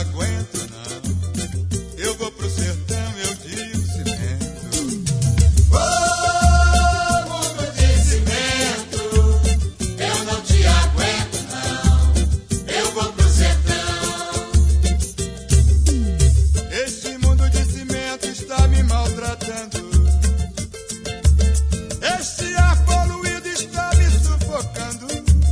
aguento não. Eu vou pro sertão, eu digo cimento. Ô, mundo de cimento, eu não te aguento não. Eu vou pro sertão. Este mundo de cimento está me maltratando. Este ar poluído está me sufocando.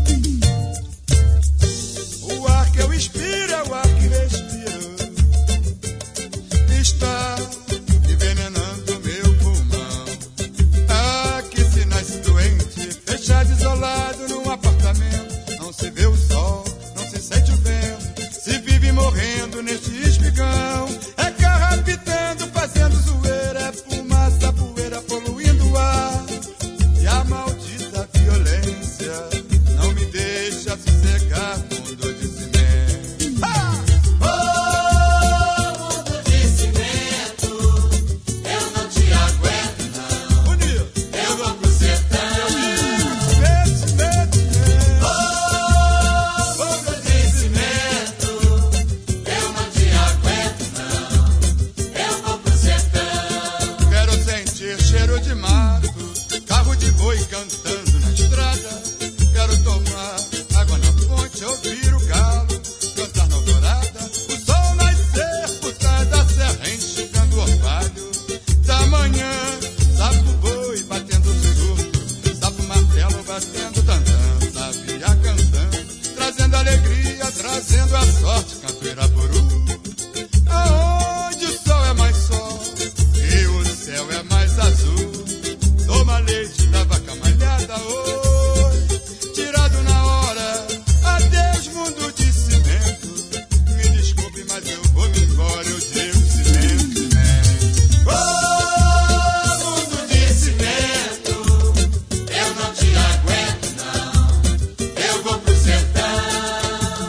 O ar que eu inspiro é o ar que respiro. Está envenenando meu pulmão. Ah, que se nasce doente, fechado, isolado num apartamento. Não se vê o sol, não se sente o vento. Se vive morrendo neste espigão. É carro apitando, fazendo zoeira. É fumaça, poeira poluindo o ar. E a maldita violência não me deixa sossegar, mundo de cimento. Ô, mundo de cimento, eu não te aguento não. Bonito. Eu vou pro sertão. Cimento, cimento, cimento. Ô, mundo de cimento, eu não te aguento não. Eu vou pro sertão. Quero sentir cheiro de mato, carro de boi cantando na estrada. Quero tomar água na fonte, ouvir o galo cantar na alvorada. O sol nascer por trás da serra, enxugando o orvalho da manhã. Sapo boi batendo surdo, sapo martelo batendo tantã. Sabia cantando, trazendo alegria, trazendo a sorte, canto Irapuru. Aonde o sol é mais sol e o céu é mais azul. Toma leite da vaca malhada hoje, tirado na hora. Adeus, mundo de cimento. Me desculpe, mas eu vou me embora. Eu digo cimento, cimento. Ô, mundo de cimento, eu não te aguento não. Eu vou pro sertão.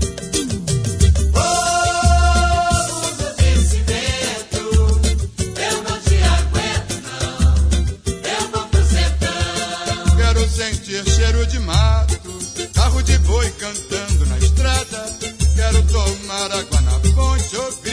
Ô, mundo de cimento, eu não te aguento não. Eu vou pro sertão. Quero sentir cheiro de mato, carro de boi cantando na estrada. Quero tomar água na fonte, ouvir